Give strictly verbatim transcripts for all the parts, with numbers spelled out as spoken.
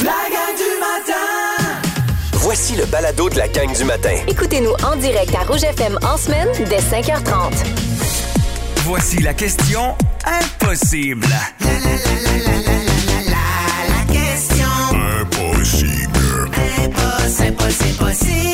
La gang du matin! Voici le balado de la gang du matin. Écoutez-nous en direct à Rouge F M en semaine dès cinq heures trente. Voici la question impossible. La, la, la, la, la, la, la, la question Impossible. impossible, impossible, impossible.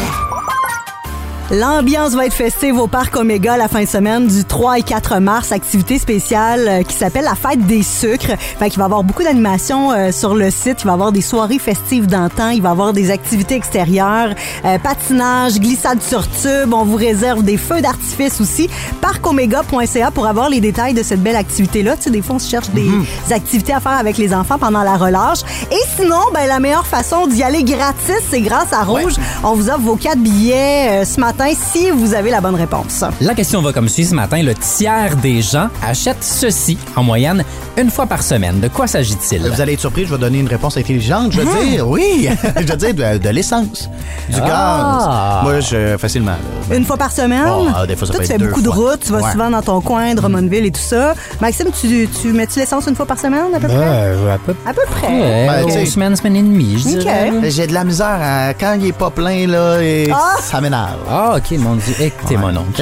L'ambiance va être festive au Parc Omega la fin de semaine du trois et quatre mars. Activité spéciale euh, qui s'appelle la Fête des sucres. Fait qu'il va y avoir beaucoup d'animations euh, sur le site. Il va y avoir des soirées festives d'antan. Il va y avoir des activités extérieures, euh, patinage, glissade sur tube. On vous réserve des feux d'artifice aussi. parc omega point c a pour avoir les détails de cette belle activité-là. Tu sais, des fois, on se cherche des mm-hmm. activités à faire avec les enfants pendant la relâche. Et sinon, ben la meilleure façon d'y aller gratis, c'est grâce à Rouge. Ouais. On vous offre vos quatre billets euh, ce matin si vous avez la bonne réponse. La question va comme suit ce matin. Le tiers des gens achètent ceci en moyenne une fois par semaine. De quoi s'agit-il? Vous allez être surpris, je vais donner une réponse intelligente. Je vais mmh. dire, oui, je vais dire de, de l'essence, du ah. gaz. Moi, je, facilement. Là. Une fois par semaine? Oh, des fois, ça Toi, peut tu être fais deux beaucoup fois. de routes, tu vas ouais. souvent dans ton coin, Drummondville et tout ça. Maxime, tu, tu mets-tu l'essence une fois par semaine, à peu près? Euh, à peu, à peu près. Ouais, ben, une semaine, semaine et demie, je dirais. Okay. J'ai de la misère à, quand il est pas plein, là, et ah. ça m'énerve. Ah, OK, mon Dieu. Hey, t'es ouais. mon oncle.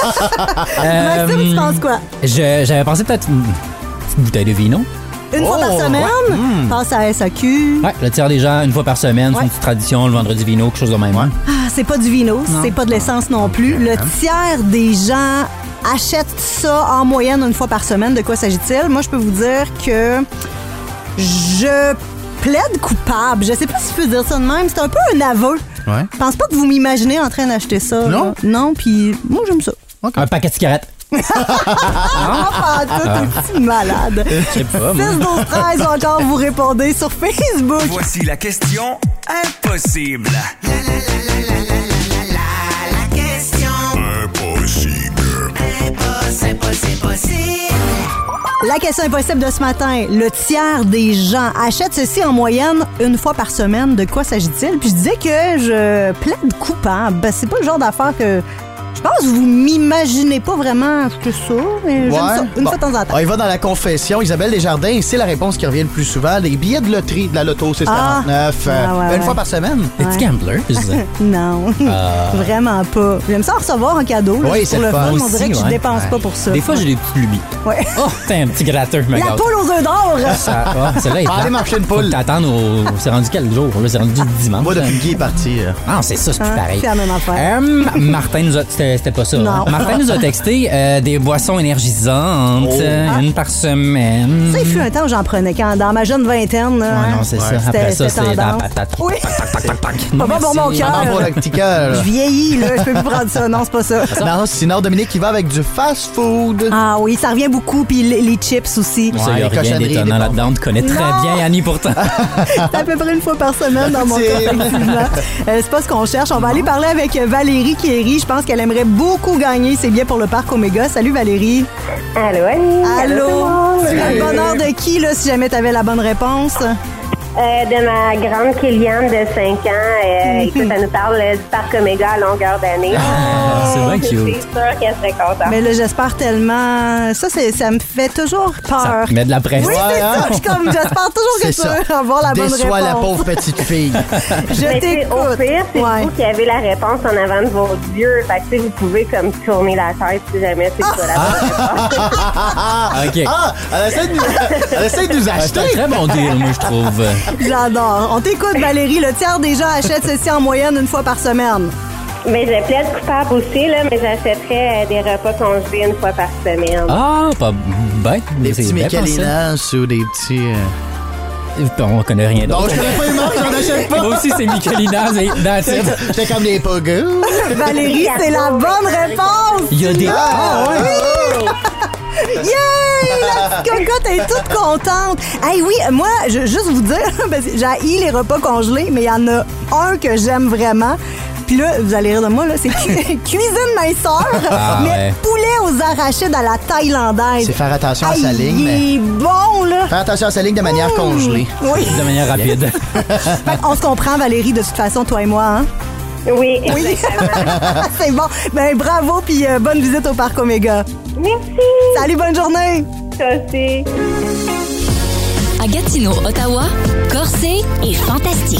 euh, Maxime, tu penses quoi? Je, j'avais pensé peut-être une petite bouteille de vino. Une fois oh, par semaine? Ouais. Mm. Passe à S A Q. Ouais, le tiers des gens, une fois par semaine, ouais. c'est une petite tradition, le vendredi vino, quelque chose de même. Ouais. Ah, c'est pas du vino, non. c'est pas de l'essence non plus. Le tiers des gens achètent ça en moyenne une fois par semaine. De quoi s'agit-il? Moi, je peux vous dire que je plaide coupable. Je sais pas si je peux dire ça de même. C'est un peu un aveu. Ouais. Je pense pas que vous m'imaginez en train d'acheter ça. Non? Là. Non, puis moi, j'aime ça. Okay. Un paquet de cigarettes. non, pas tout, t'es petit malade. Je sais pas, moi. six douze treize encore, vous répondez sur Facebook. Voici la question impossible. La, la, la, la, la, la, la, la question Impossible. impossible, impossible, impossible. La question impossible de ce matin. Le tiers des gens achètent ceci en moyenne une fois par semaine. De quoi s'agit-il? Puis je disais que je plaide coupable. Ben, c'est pas le genre d'affaire que... Je pense que vous m'imaginez pas vraiment que ça, mais ouais. j'aime ça une bon. fois de temps en temps. Ah, il va dans la confession. Isabelle Desjardins, c'est la réponse qui revient le plus souvent. Les billets de loterie de la Loto six quarante-neuf, ah, euh, ah, ouais, une ouais. fois par semaine. Es-tu gambleuse? Non, euh... vraiment pas. J'aime ça en recevoir en cadeau. Là, oui, c'est pour le fun. fun. Aussi, On dirait que ouais. je dépense ouais. pas pour ça. Des fois, j'ai des petites lubies. Ouais. Oh, t'es un petit gratteur, je me La gâte. poule aux œufs d'or! Ça, oh, celle-là est Allez plate. marcher une Faut poule. t'attendre au... C'est rendu quel jour? Là, c'est rendu dimanche. Moi, depuis que Guy est parti. Euh... Ah, c'est ça, c'est plus hein, pareil. C'est la même affaire. Euh, Martin nous a... C'était, c'était pas ça. Non. Hein? Martin nous a texté euh, des boissons énergisantes, Oh. euh, Ah. une par semaine. Ça, il fut un temps où j'en prenais quand dans ma jeune vingtaine. Là, Ouais, hein. non, c'est Ouais. ça. Après C'était- ça, c'était c'est dans la tendance. patate. Oui. Tac, tac, tac, tac. Pas bon pour mon Merci. cœur. Ah, pour le petit cœur. Je vieillis, là. Je peux plus prendre ça. Non, c'est pas ça. Non, sinon, Dominique, il va avec du fast-food. Ah oui, ça revient beaucoup. Puis les, les chips aussi. Ça, Ouais, il y a les rien cochonneries, d'étonnant les là-dedans. On te connaît très Non. bien, Annie, pourtant. C'est à peu près une fois par semaine dans mon cas, C'est- effectivement. Euh, c'est pas ce qu'on cherche. On va aller parler avec Valérie Kéry. Je pense qu'elle aimerait beaucoup gagner ses billets pour le Parc Omega. Salut Valérie. Allô, Annie. Allô. Tu as le bonheur de qui, là, si jamais tu avais la bonne réponse? Euh, de ma grande Kéliane de cinq ans. Euh, écoute, elle nous parle euh, du Parc Omega à longueur d'année. Ah, c'est bien C'est cute. sûr qu'elle serait contente. Mais là, j'espère tellement. Ça, c'est, ça me fait toujours peur. Ça met de la pression. Oui, c'est Ouais, ça. hein? Je, suis comme, j'espère toujours que C'est tu ça. vas avoir la bonne Déçois réponse. la pauvre petite fille. Je Mais tu sais, t'écoute. au pire, c'est Ouais. vous qui avez la réponse en avant de vos yeux. Fait que, tu sais, vous pouvez comme tourner la tête si jamais c'est pas la bonne réponse. OK. Ah, elle essaie de nous, elle essaie de nous Ah, c'est un acheter. très bon deal, moi, je trouve. J'adore. On t'écoute, Valérie. Le tiers des gens achètent ceci en moyenne une fois par semaine. Mais je plaide coupable aussi, là, mais j'achèterais euh, des repas congelés une fois par semaine. Ah, pas bête. Des C'est petits bien pensé. Michelinas ou des petits... euh, On connaît rien Non, d'autre. je connais pas les marques, j'en achète pas. Moi aussi, c'est Michelinas et that's it. J'étais comme des pogus. Valérie, c'est la bonne réponse. Il y a des... Ah, ouais. Yay! La petite cocotte est toute contente. Hey, oui, moi, je juste vous dire, parce que j'ai haï les repas congelés, mais il y en a un que j'aime vraiment. Puis là, vous allez rire de moi, là, c'est cu- cuisine minceur, Ah, mais ouais. poulet aux arachides à la thaïlandaise. C'est faire attention à Hey, sa ligne, il mais... est bon, là. Faire attention à sa ligne de manière Mmh. congelée. Oui. De manière rapide. Fait qu'on se comprend, Valérie, de toute façon, toi et moi, hein? Oui, Oui. exactement. C'est bon. Ben, bravo, puis euh, bonne visite au Parc Omega. Merci. Salut, bonne journée. Toi aussi. À Gatineau, Ottawa, Corsé, est fantastique.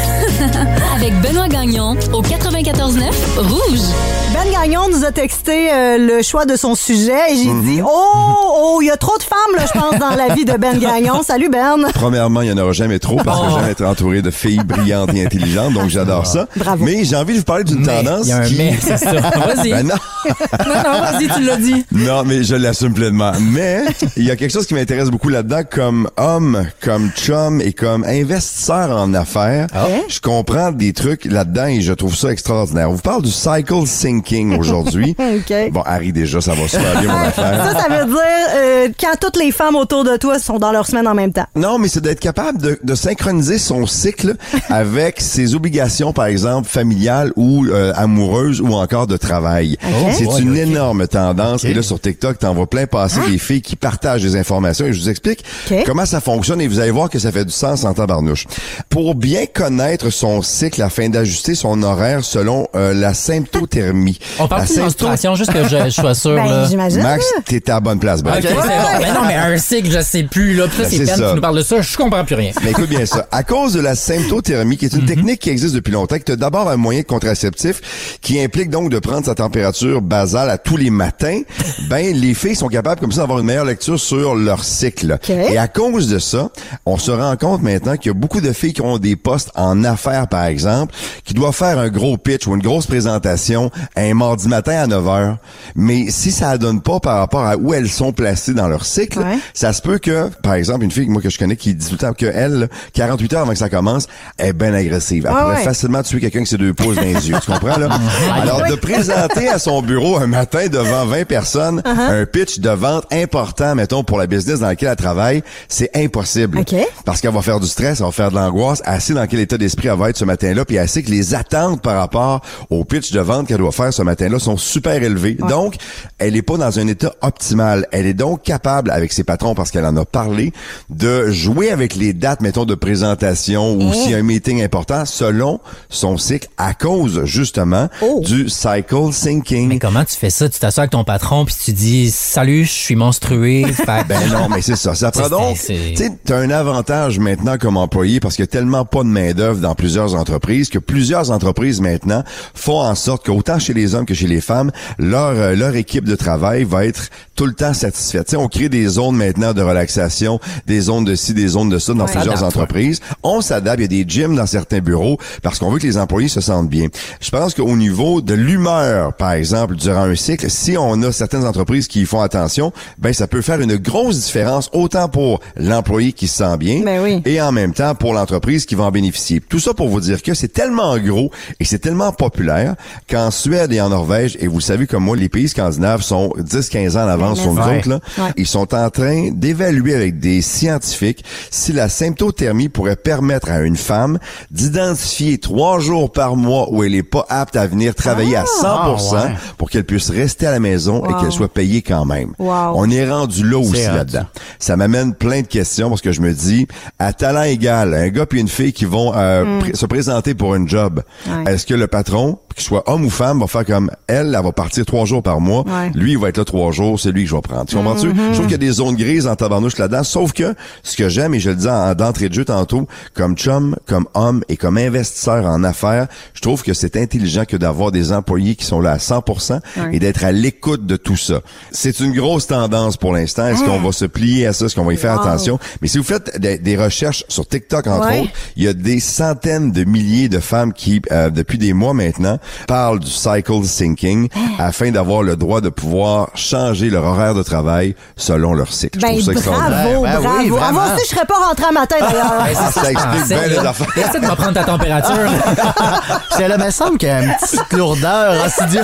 Avec Benoît Gagnon au quatre-vingt-quatorze neuf Rouge. Ben Gagnon nous a texté euh, le choix de son sujet et j'ai Mm-hmm. dit « Oh, oh, il y a trop de femmes, là, je pense, dans la vie de Ben Gagnon. » Salut, Ben. Premièrement, il n'y en aura jamais trop parce que Oh. j'aime être entouré de filles brillantes et intelligentes, donc j'adore ça. Bravo. Mais j'ai envie de vous parler d'une Mais, tendance il y a un qui... mais, c'est ça. Vas-y. Ben non. Non, non, vas-y, tu l'as dit. Non, mais je l'assume pleinement. Mais il y a quelque chose qui m'intéresse beaucoup là-dedans comme homme, comme chum et comme investisseur en affaires. Je comprends des trucs là-dedans et je trouve ça extraordinaire. On vous parle du cycle thinking aujourd'hui. OK. Bon, Harry, déjà, ça va super bien, mon affaire. Ça, ça veut dire euh, quand toutes les femmes autour de toi sont dans leur semaine en même temps. Non, mais c'est d'être capable de, de synchroniser son cycle avec ses obligations, par exemple, familiales ou euh, amoureuses ou encore de travail. Okay. C'est Ouais, une ok. énorme tendance. Et là, sur TikTok, t'en vois plein passer des filles qui partagent des informations. Et je vous explique Ok. comment ça fonctionne et vous allez voir que ça fait du sens en tabarnouche. Pour bien connaître son cycle afin d'ajuster son horaire selon euh, la symptothermie. On parle La de sympto- menstruation, juste que je, je sois sûr. Ben, là. j'imagine. Max, t'es à la bonne place, Ben. OK, c'est bon. Mais non, mais un cycle, je sais plus. Là, puis là, Ben, c'est c'est Ben ça. qui nous parle de ça. Je comprends plus rien. Mais écoute bien ça. À cause de la symptothermie, qui est une technique qui existe depuis longtemps, qui est d'abord un moyen de contraceptif qui implique donc de prendre sa température basale à tous les matins, ben les filles sont capables comme ça d'avoir une meilleure lecture sur leur cycle. Okay. Et à cause de ça, on se rend compte maintenant qu'il y a beaucoup de filles qui ont des postes en affaires, par exemple, qui doivent faire un gros pitch ou une grosse présentation un mardi matin à neuf heures. Mais si ça ne donne pas par rapport à où elles sont placées dans leur cycle, Ouais. ça se peut que, par exemple, une fille moi que je connais qui dit tout le temps qu'elle, quarante-huit heures avant que ça commence, elle est bien agressive. Elle Ah pourrait ouais. facilement tuer quelqu'un avec ses deux pouces dans les yeux. Tu comprends, là? Alors, de présenter à son bureau un matin devant vingt personnes un pitch de vente important, mettons, pour la business dans laquelle elle travaille, c'est impossible. OK. Parce qu'elle va faire du stress, elle va faire de l'angoisse. Elle sait dans quel état d'esprit elle va être ce matin-là, puis elle sait que les attentes par rapport au pitch de vente qu'elle doit faire ce matin-là sont super élevées. Donc, elle est pas dans un état optimal. Elle est donc capable, avec ses patrons, parce qu'elle en a parlé, de jouer avec les dates, mettons, de présentation ou s'il y a un meeting important, selon son cycle, à cause, justement, Oh. du cycle thinking. Mais comment tu fais ça? Tu t'assois avec ton patron puis tu dis « Salut, je suis menstrué. » Fait- Ben non, mais c'est ça. Ça prend C'est- donc, c'est- tu sais, t'as un avantage maintenant comme employé parce qu'il y a tellement pas de main d'œuvre dans plusieurs entreprises que plusieurs entreprises maintenant font en sorte qu'autant chez les hommes que chez les femmes, leur euh, leur équipe de travail va être tout le temps satisfaite. Tu sais, on crée des zones maintenant de relaxation, des zones de ci, des zones de ça dans Ouais. plusieurs Adapte, entreprises. On s'adapte. Il y a des gyms dans certains bureaux parce qu'on veut que les employés se sentent bien. Je pense qu'au niveau de l'humeur, par exemple, durant un cycle, si on a certaines entreprises qui y font attention, ben ça peut faire une grosse différence autant pour l'employé qui se sent bien Ben oui. et en même temps pour l'entreprise qui va en bénéficier. Tout ça pour vous dire que c'est tellement gros et c'est tellement populaire qu'en Suède et en Norvège, et vous le savez comme moi, les pays scandinaves sont dix à quinze ans en avance Ouais, sur nous ouais. autres, là. Ouais. Ils sont en train d'évaluer avec des scientifiques si la symptothermie pourrait permettre à une femme d'identifier trois jours par mois où elle est pas apte à venir travailler à cent pour cent Ah, ouais. pour qu'elle puisse rester à la maison et Wow. qu'elle soit payée quand même. Wow. On est rendu là aussi hot. là-dedans. Ça m'amène plein de questions parce que je me dis, à talent égal, un gars puis une fille qui vont euh, pr- se présenter pour un job, Ouais. est-ce que le patron, qu'il soit homme ou femme, va faire comme elle, elle va partir trois jours par mois, Ouais. lui il va être là trois jours, c'est lui que je vais prendre. Tu comprends-tu? Je trouve qu'il y a des zones grises en tabarnouche là-dedans, sauf que ce que j'aime, et je le dis en, d'entrée de jeu tantôt, comme chum, comme homme et comme investisseur en affaires, je trouve que c'est intelligent que d'avoir des employés qui sont là à cent pour cent Ouais. et d'être à l'écoute de tout ça. C'est une grosse tendance pour l'instant. Est-ce qu'on va se plier à ça? Est-ce qu'on va y faire Wow. attention? Mais si vous faites des, des recherches sur TikTok, entre Ouais. autres, il y a des centaines de milliers de femmes qui, euh, depuis des mois maintenant, parlent du cycle thinking afin d'avoir le droit de pouvoir changer leur horaire de travail selon leur cycle. Je Ben, trouve ça extraordinaire. bravo, Ben oui, bravo. vraiment. Ah, moi aussi, je serais pas rentré à matin, d'ailleurs. Ben, c'est Ça ça, je explique pensais, bien les là. affaires. Essaie de me prendre ta température. C'est là, mais il me semble qu'il y a une petite lourdeur en studio.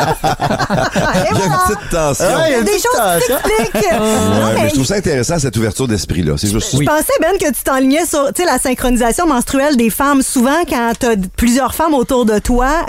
Et Il y a une voilà. petite tension. Ah, Il y a des petite choses qui tension. s'expliquent. Non, Ouais, mais mais je trouve ça intéressant, cette ouverture d'esprit-là. C'est juste ça. Je pensais, Ben, que tu t'enlignais sur, tu sais, la synchronisation menstruelle des femmes. Souvent, quand t'as plusieurs femmes autour de toi, Ouais.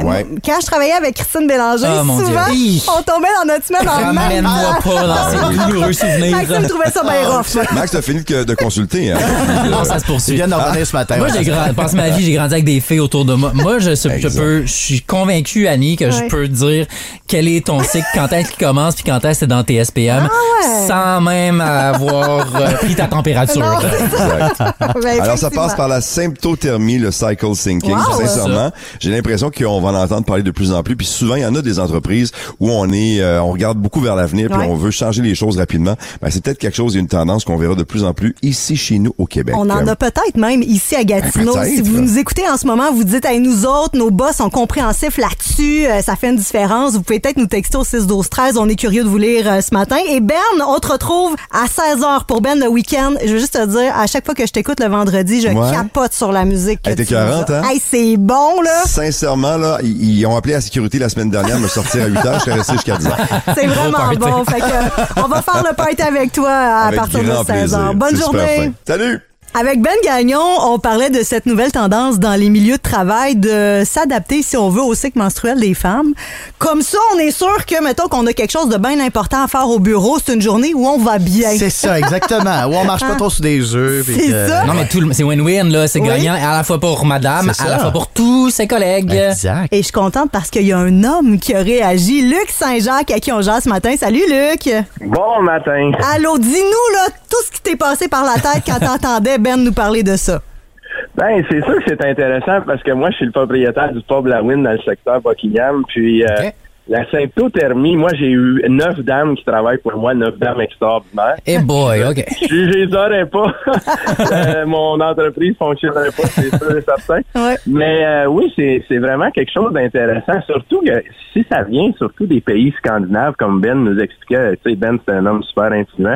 Ouais. Quand je travaillais avec Christine Bélanger, Oh, mon souvent, Dieu. on tombait dans notre semaine en même temps. Ramène-moi pas dans ces douloureux souvenirs. Maxime trouvait ça bien rough. Max, t'as fini de, de consulter, hein? Non, ça se Tu poursuit. viens de revenir ce matin. Moi, j'ai grandi, pense ma vie, j'ai grandi avec des filles autour de moi. Moi, je, je, je peux, je suis convaincu, Annie, que je Ouais. peux dire quel est ton cycle, quand est-ce qu'il commence, puis quand est-ce que c'est dans tes S P M, Ah ouais. sans même avoir euh, pris ta température. Non, Exact. Ben, Alors, ça effectivement. passe par la symptothermie, le cycle syncing. Wow. Sincèrement, j'ai l'impression qu'on va en entendre parler de plus en plus. Puis souvent, il y en a des entreprises où on est, euh, on regarde beaucoup vers l'avenir, puis Ouais. on veut changer les choses rapidement. Ben, c'est peut-être quelque chose, une tendance qu'on verra de plus en plus ici chez nous au Québec. On en a peut-être même ici à Gatineau. Ben, peut-être. Si vous nous écoutez en ce moment, vous dites, hey, nous autres, nos boss sont compréhensifs là-dessus, euh, ça fait une différence. Vous pouvez peut-être nous texter au six douze treize. On est curieux de vous lire euh, ce matin. Et Ben, on te retrouve à seize heures pour Ben le week-end. Je veux juste te dire, à chaque fois que je t'écoute le vendredi, je Ouais. capote sur la musique. que Hey, t'es tu nous as. écœurante, hein? Hey, c'est bon, là. Sincèrement, là, ils, ils ont appelé la sécurité la semaine dernière, me sortir à huit heures, je serais resté jusqu'à dix heures. C'est vraiment party. bon. Fait que, euh, on va faire le party avec toi à Avec partir de grand seize heures. plaisir. Bonne C'est super journée. fin. Salut! Avec Ben Gagnon, on parlait de cette nouvelle tendance dans les milieux de travail de s'adapter, si on veut, au cycle menstruel des femmes. Comme ça, on est sûr que, mettons qu'on a quelque chose de bien important à faire au bureau, c'est une journée où on va bien. C'est ça, exactement. Où on marche pas trop sur des œufs. puis C'est que- ça. Non, mais tout le- c'est win-win, là. C'est Oui. gagnant à la fois pour madame, C'est à ça. la fois pour tous ses collègues. Exact. Et je suis contente parce qu'il y a un homme qui a réagi, Luc Saint-Jacques, à qui on jase ce matin. Salut, Luc! Bon matin. Allô, dis-nous, là, tout ce qui t'est passé par la tête quand t'entendais Ben nous parler de ça. Ben, c'est sûr que c'est intéressant parce que moi, je suis le propriétaire du pub La Win dans le secteur Buckingham. Puis, euh, Ok. la symptothermie, moi, j'ai eu neuf dames qui travaillent pour moi, neuf dames extraordinaires. Eh boy, OK. Je je les aurais pas. Euh, mon entreprise fonctionnerait pas, c'est sûr et certain. Ouais. Mais euh, oui, c'est c'est vraiment quelque chose d'intéressant. Surtout que si ça vient surtout des pays scandinaves, comme Ben nous expliquait, tu sais, Ben, c'est un homme super influent.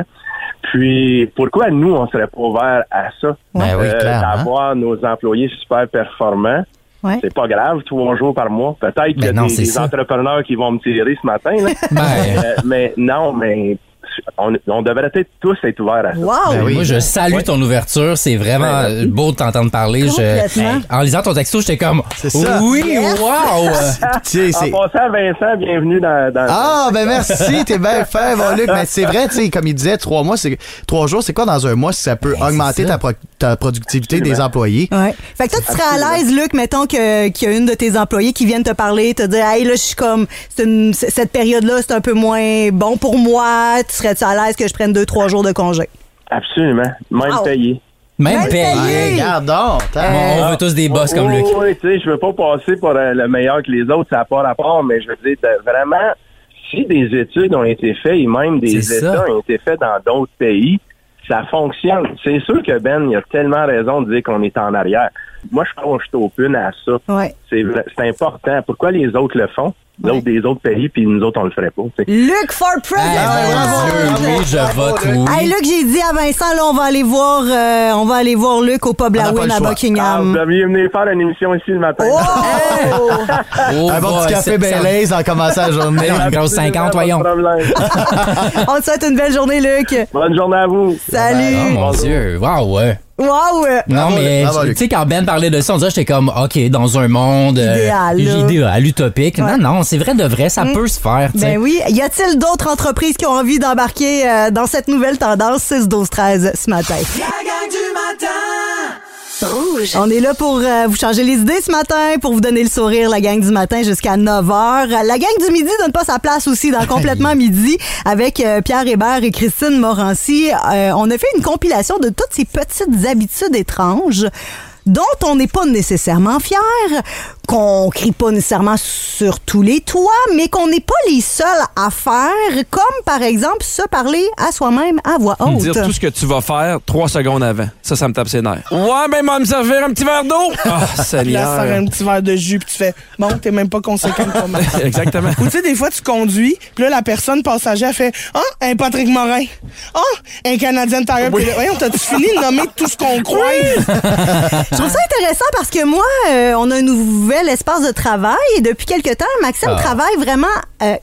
Puis, pourquoi nous, on serait pas ouverts à ça? Ben oui, Euh, clairement. D'avoir nos employés super performants. Ouais. C'est pas grave, trois jours par mois. Peut-être qu'il y a Ben non, des, c'est des ça. entrepreneurs qui vont me tirer ce matin. Là. Ben. Euh, mais non, mais on, on devrait être tous être ouverts à ça. Wow! Ben oui. Moi, je salue Ouais. ton ouverture. C'est vraiment Ouais. beau de t'entendre parler. Je, Complètement. en lisant ton texto, j'étais comme, C'est ça. oui, Yes. wow! Tu sais, En c'est- passant, Vincent, bienvenue dans... dans Ah, ben merci, t'es bien fait, mon Luc. Mais c'est vrai, tu sais, comme il disait, trois mois, c'est trois jours, c'est quoi dans un mois si ça peut Ben, augmenter c'est ça. ta, pro- ta productivité des employés? Ouais. Fait que toi, tu serais à l'aise, Luc, mettons que, qu'il y a une de tes employés qui vienne te parler, te dire, hey, là, je suis comme, c'est une, c- cette période-là, c'est un peu moins bon pour moi. Tu serais-tu à l'aise que je prenne deux, trois jours de congé? Absolument. Même Wow. payé. Même Même payé. payé. Hey, regarde donc. Bon, t'as- on veut tous des boss comme Oh, Luc. Oui, tu sais, je veux pas passer pour euh, le meilleur que les autres, ça n'a pas rapport, mais je veux dire, de- vraiment, si des études ont été faites et même des C'est États ça. ont été faits dans d'autres pays, ça fonctionne. C'est sûr que Ben, il a tellement raison de dire qu'on est en arrière. Moi, je pense que je suis open à ça. Ouais. C'est vrai- c'est important. Pourquoi les autres le font? D'autres des autres pays, puis nous autres, on le ferait pas. tu sais. Luc for president! Hey, mon Dieu, oui, je vote oui. Hey, Luc, j'ai dit à Vincent, là, on va aller voir, euh, on va aller voir Luc au pub On n'a La pas Win le à choix. Ah, vous Buckingham. deviez venir faire une émission ici le matin. Oh! Oh, Un bon boy, petit café c'est- Baileys en commençant la journée. Une grosse cinquante, voyons. Pas de problème. On te souhaite une belle journée, Luc. Bonne journée à vous. Salut! Oh mon Dieu, wow, ouais. Wow! Non, Bravo, mais bravo, tu Luc. sais, quand Ben parlait de ça, on dirait j'étais comme, OK, dans un monde euh, Idéal, là. idéal, utopique. Ouais. Non, non, c'est vrai de vrai, ça peut se faire, tu sais. Ben oui. Y a-t-il d'autres entreprises qui ont envie d'embarquer euh, dans cette nouvelle tendance six douze treize ce matin? La gang du matin. Rouge. On est là pour euh, vous changer les idées ce matin, pour vous donner le sourire, la gang du matin jusqu'à neuf heures. La gang du midi donne pas sa place aussi dans Complètement Midi avec euh, Pierre Hébert et Christine Morancy. Euh, on a fait une compilation de toutes ces petites habitudes étranges dont on n'est pas nécessairement fier, qu'on crie pas nécessairement sur tous les toits, mais qu'on n'est pas les seuls à faire, comme par exemple se parler à soi-même à voix haute. Dire tout ce que tu vas faire trois secondes avant. Ça, ça me tape ses nerfs. Ouais, ben, va me servir un petit verre d'eau. Ah, Là, faire Seigneur. un petit verre de jus, puis tu fais, bon, t'es même pas conséquent de toi-même. Exactement. Ou tu sais, des fois, tu conduis, puis là, la personne passagère fait, ah, un Patrick Morin. Ah, un Canadien Tire. Puis là, voyons, t'as-tu fini de nommer tout ce qu'on croit? Je trouve ça intéressant parce que moi, euh, on a un nouvel espace de travail et depuis quelque temps, Maxime Ah. travaille vraiment euh,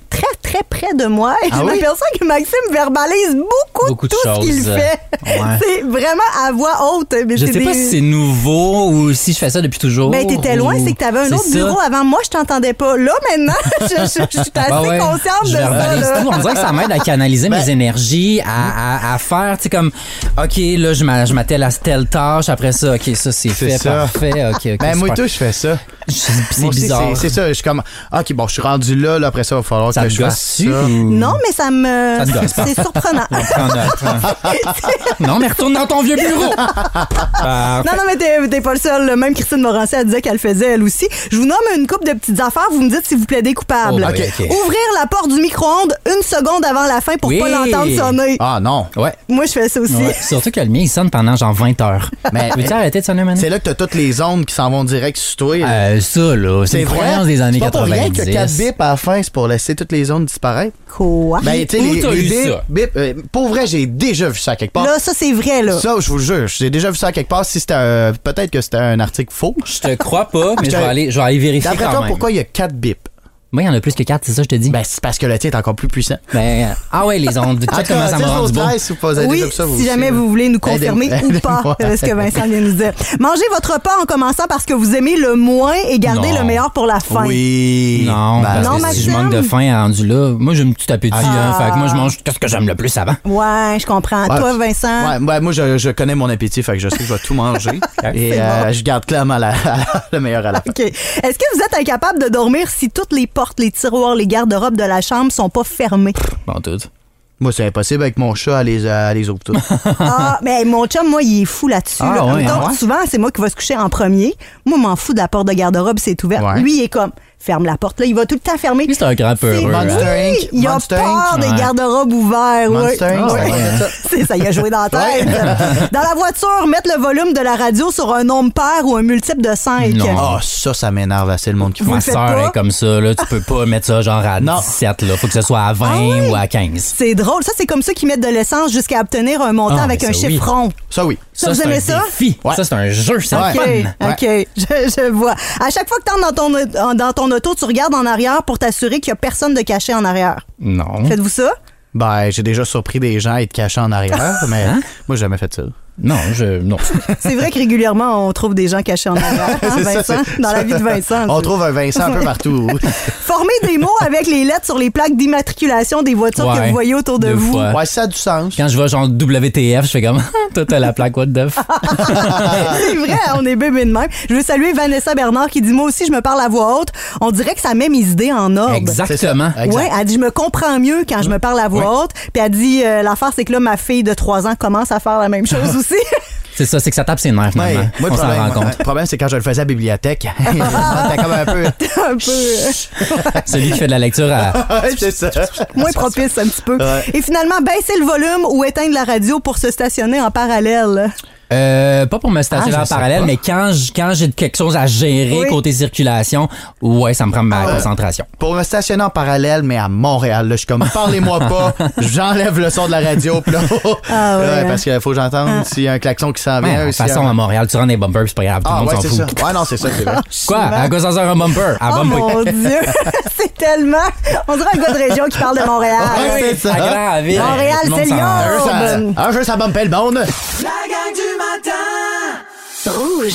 très, très près de moi. Et Ah je oui? m'aperçois que Maxime verbalise beaucoup, Beaucoup de tout ce qu'il choses. fait. Ouais. C'est vraiment à voix haute. Mais Je c'est sais des... pas si c'est nouveau ou si je fais ça depuis toujours. Ben, t'étais loin, ou- c'est que t'avais un C'est autre ça. bureau avant. Moi, je t'entendais pas. Là, maintenant, je, je- je suis assez Ah ouais, consciente je de ça. verbalise là. tout. On dirait que ça m'aide à canaliser Ben- mes énergies, à, à, à faire, tu sais, comme, OK, là, je m'a- je m'attelle à telle tâche, après ça, OK, ça, c'est fait, ça. parfait, OK, OK. Ben, moi, super. tout, je fais ça. C'est c'est Moi aussi, bizarre. C'est c'est ça. Je suis comme, OK, bon, je suis rendu là, là après ça, il va falloir Ça que te je fasse gosse-tu ça. ou- Non, mais ça me. Ça te gosse pas. C'est surprenant. Prends note, hein. Non, mais retourne dans ton vieux bureau. Parfait. Non, non, mais t'es, t'es pas le seul. Même Christine Morancy, elle disait qu'elle le faisait, elle aussi. Je vous nomme une couple de petites affaires. Vous me dites si vous plaidez coupable. Oh, oui, ok. Ouvrir la porte du micro-ondes une seconde avant la fin pour Oui. pas l'entendre sonner. Ah, non. Ouais. Moi, je fais ça aussi. Ouais, surtout que le mien, il sonne pendant genre vingt heures. Mais- Veux-tu arrêter de sonner maintenant? C'est là que t'as toutes les ondes qui s'en vont direct sur toi. là. Euh, ça, là, c'est une vrai? croyance des années C'est pas pour rien quatre-vingt-dix. que quatre bips à la fin, c'est pour laisser toutes les ondes disparaître. Quoi? Ben, tu sais, Où les, t'as les eu bips, ça? bips, euh, pour vrai, j'ai déjà vu ça quelque part. Là, ça, c'est vrai, là. Ça, je vous le jure, j'ai déjà vu ça quelque part. Si c'était un- peut-être que c'était un article faux. Je te crois pas, mais Je je te- vais aller, je vais aller vérifier D'après quand toi, même. pourquoi il y a quatre bips? Moi, il y en a plus que quatre, c'est ça, je te dis. Ben, c'est parce que le tien est encore plus puissant. Ben, euh, ah ouais, les ondes. En Check tout comment cas, ça me rend du beau. si vous avez Oui, déjà vu ça, vous si aussi, jamais là. vous voulez nous confirmer Aidez-moi. ou pas euh, ce que Vincent vient de nous dire. Mangez votre repas en commençant parce que vous aimez le moins et gardez Non. le meilleur pour la fin. Oui. Non, parce non, que si je Maxime? manque de faim rendu là, moi j'ai un petit appétit, Ah. hein, fait que moi je mange tout ce que j'aime le plus avant. Ouais, je comprends. Ouais. Toi, Vincent? Ouais, ouais, moi, je, je connais mon appétit, fait que je sais que je vais tout manger. Et C'est euh, bon. je garde clairement la- le meilleur à la fin. OK. Est-ce que vous êtes incapable de dormir si toutes les portes, les tiroirs, les garde-robes de la chambre sont pas fermés? Bon, tout. Moi, c'est impossible avec mon chat à les, à les ouvrir toutes. Ah, mais mon chum, moi, il est fou là-dessus. Ah, là. ouais, Donc, ah ouais? souvent, c'est moi qui va se coucher en premier. Moi, je m'en fous de la porte de garde-robe, c'est ouvert. Ouais. Lui, il est comme, ferme la porte. Là, il va tout le temps fermer. Lui, c'est un grand peureux. C'est- Monster hein. Oui, il a Monster peur Inc. des Ouais. garde-robes ouverts. Monster ouais. Inc, Ouais. ça va, ça. C'est ça, il a joué dans la tête. Dans la voiture, mettre le volume de la radio sur un nombre pair ou un multiple de cinq. Non. Ah, ça, ça m'énerve assez le monde qui Vous fait Ma le faites soeur pas? est comme ça, là. Tu peux pas mettre ça genre à Non. dix-sept, là. Faut que ce soit à vingt Ah oui? ou à quinze. C'est drôle. Ça, c'est comme ça qu'ils mettent de l'essence jusqu'à obtenir un montant Ah, avec mais un ça, chiffre oui. rond. Ça, oui. Ça, vous c'est aimez un ça? défi. Ouais. Ça, c'est un jeu, c'est Ouais. fun. OK, OK, je, je vois. À chaque fois que tu entres dans ton, dans ton auto, tu regardes en arrière pour t'assurer qu'il n'y a personne de caché en arrière. Non. Faites-vous ça? Ben, j'ai déjà surpris des gens à être cachés en arrière, mais Hein? moi, j'ai jamais fait ça. Non, je. Non. C'est vrai que régulièrement, on trouve des gens cachés en arrière, hein, C'est ça, Vincent? c'est- Dans la vie de Vincent. On c'est- trouve un Vincent un peu partout. Former des mots avec les lettres sur les plaques d'immatriculation des voitures que Ouais. vous voyez autour de Deux vous. fois. Ouais, ça a du sens. Quand je vois genre W T F, je fais comme, toi, t'as la plaque, what the f. C'est vrai, on est bébé de même. Je veux saluer Vanessa Bernard qui dit, moi aussi, je me parle à voix haute. On dirait que ça met mes idées en ordre. Exactement. Exact. Ouais, elle dit, je me comprends mieux quand je me parle à voix haute. Puis elle dit, euh, l'affaire, c'est que là, ma fille de trois ans commence à faire la même chose aussi. C'est ça, c'est que ça tape ses nerfs, finalement. Ouais. Moi, le On s'en problème, rend compte. le problème, c'est quand je le faisais à la bibliothèque. C'était comme un peu. Un peu. Celui qui fait de la lecture à. Ouais, c'est ça. Moins propice un petit peu. Ouais. Et finalement, baisser le volume ou éteindre la radio pour se stationner en parallèle. Euh, pas pour me stationner Ah, je en sais parallèle, pas. mais quand je- quand j'ai quelque chose à gérer Oui. côté circulation, ouais, ça me prend ma Ah ouais. concentration. Pour me stationner en parallèle, mais à Montréal, là, je suis comme, parlez-moi pas, j'enlève le son de la radio, pis là, Ah ouais, ouais, hein. parce qu'il faut que j'entende s'il y a un klaxon qui s'en Ouais, vient. de toute s'il y a façon, un- à Montréal, tu rends des bumpers, c'est pas grave, tout le Ah, monde ouais, s'en c'est fout. ça. Ouais, non, c'est ça, c'est vrai. Quoi? À quoi ça sert un bumper? À Oh bumper. mon Dieu! C'est tellement... On dirait un gars de région qui parle de Montréal. Ouais, c'est ça. À grave, ville. Montréal, Tout le monde c'est s'en- Lyon. Un, ça, un jeu, ça bumpait le monde. La gang du matin. Rouge.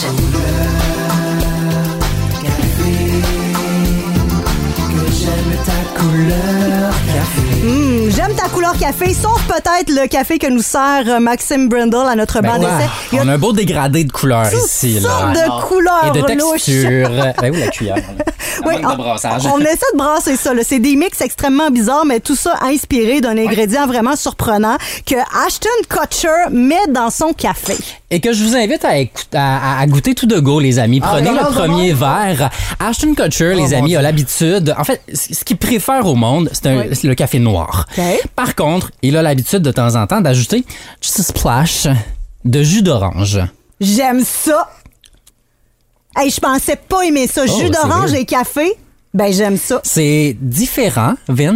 Hum, j'aime ta couleur café, sauf peut-être le café que nous sert euh, Maxime Brindle à notre Ben banc ouais, d'essai. Il y a on a un beau dégradé de couleurs toutes ici, sortes là. de couleurs Et de louches. textures. Ben où la cuillère? Oui, Un manque de brassage. on, on essaie de brasser ça. là. C'est des mix extrêmement bizarres, mais tout ça inspiré d'un ingrédient vraiment surprenant que Ashton Kutcher met dans son café. Et que je vous invite à, écoute- à, à goûter tout de go, les amis. Ah, Prenez le commence, premier verre. Ashton Kutcher, Oh, les mon amis, Dieu. a l'habitude... En fait, c- ce qu'il préfère au monde, c'est un- Oui. c'est le café noir. OK. Par contre, il a l'habitude de temps en temps d'ajouter juste un splash de jus d'orange. J'aime ça. Hey, je pensais pas aimer ça. Oh, Jus c'est d'orange weird. et café, ben j'aime ça. C'est différent, Vince,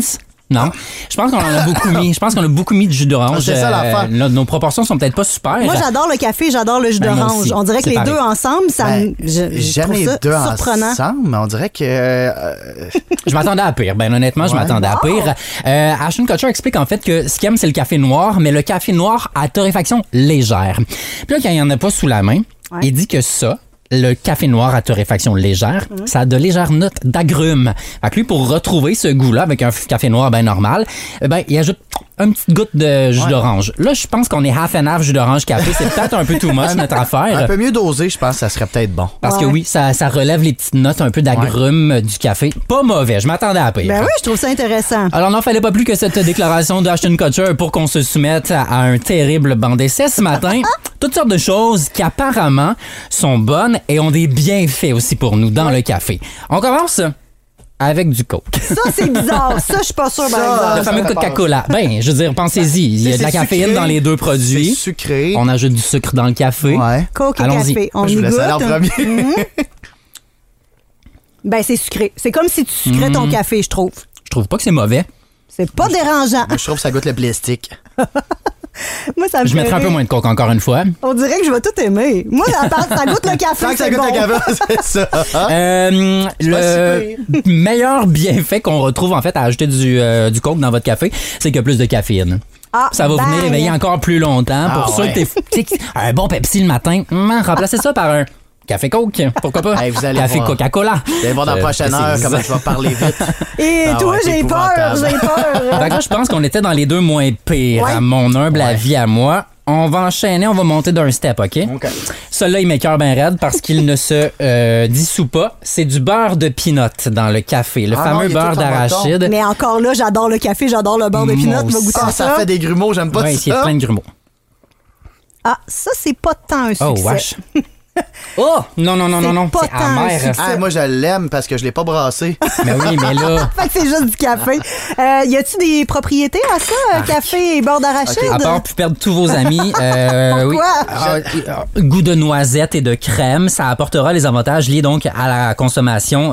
Non. Je pense qu'on en a beaucoup mis. Je pense qu'on a beaucoup mis de jus d'orange. Ah, c'est ça, l'affaire. Euh, nos, nos proportions sont peut-être pas super. Moi, j'adore le café, j'adore le jus Ben, moi d'orange. aussi. On dirait que C'est les pareil. deux ensemble, ça Ben, me. je- je J'aime trouve les ça deux surprenant. ensemble, mais on dirait que... euh, Je m'attendais à pire. Ben honnêtement, je Ouais. m'attendais à pire. Euh, Ashton Kutcher explique en fait que ce qu'il aime, c'est le café noir, mais le café noir à torréfaction légère. Puis là, quand il n'y en a pas sous la main, Ouais. il dit que ça, le café noir à torréfaction légère, Mhm. ça a de légères notes d'agrumes. Fait que lui, pour retrouver ce goût-là avec un café noir ben normal, eh ben, il ajoute une petite goutte de jus Ouais. d'orange. Là, je pense qu'on est half and half jus d'orange café. C'est peut-être un peu too much, notre affaire. Un peu mieux dosé, je pense que ça serait peut-être bon. Parce que Ouais. oui, ça, ça relève les petites notes un peu d'agrumes euh, du café. Pas mauvais, je m'attendais à pire. Ben oui, je trouve ça intéressant. Alors, n'en fallait pas plus que cette déclaration d'Ashton Kutcher pour qu'on se soumette à un terrible banc d'essai ce matin. Toutes sortes de choses qui apparemment sont bonnes et ont des bienfaits aussi pour nous dans le café. On commence avec du Coke. Ça, c'est bizarre. Ça, je suis pas sûre, par Ça, exemple. Le fameux Coca-Cola. Ben, je veux dire, pensez-y. Il y a de C'est la caféine sucré. dans les deux produits. C'est sucré. On ajoute du sucre dans le café. Ouais. Coke et Allons-y. café. On Moi, je y vous laisse goûte. aller en premier. Mhm. Ben, c'est sucré. C'est comme si tu sucrais ton café, je trouve. Je trouve pas que c'est mauvais. C'est pas dérangeant. Moi, je trouve que ça goûte le plastique. Moi, ça me Je fait mettrais un peu rire. moins de Coke encore une fois. On dirait que je vais tout aimer. Moi, à part, ça goûte le café, Tant que ça c'est goûte bon. le café, c'est ça. Euh, le meilleur bienfait qu'on retrouve en fait à ajouter du, euh, du Coke dans votre café, c'est qu'il y a plus de caféine. Ah, Ça va bang. venir éveiller encore plus longtemps. Pour Ah, ceux ouais. que t'es tu sais, un bon Pepsi le matin, hum, remplacez ça par un café Coke. Pourquoi pas? Hey, vous allez Café voir. Coca-Cola. Vous allez voir dans la Euh, prochaine c'est heure ça. comment je vais parler vite. Et Ah toi, ouais, c'est j'ai peur, épouvantable. j'ai peur. Fait que là, je pense qu'on était dans les deux moins pires, Ouais. à mon humble Ouais. avis à moi. On va enchaîner, on va monter d'un step, OK? OK. Celui-là, il m'écoeure bien raide parce qu'il ne se euh, dissout pas. C'est du beurre de peanut dans le café. Le Ah non, fameux il est beurre tout en d'arachide. Mais encore là, j'adore le café, j'adore le beurre de Moi pinot. Va aussi. goûter Ah, à ça ça. fait des grumeaux, j'aime pas Ouais, il y a ça. plein de grumeaux. Ah, ça, c'est pas tant un succès. Oh, wesh. Oh! Non, non, non, non, non. pas C'est tant un amer. succès. Ah, moi, je l'aime parce que je l'ai pas brassé. Mais oui, mais là, Fait que c'est juste du café. Euh, y a-tu des propriétés à ça, euh, café et beurre d'arachide? à part pu perdre tous vos amis, euh, Pourquoi? oui, Ah, euh, goût de noisette et de crème, ça apportera les avantages liés donc à la consommation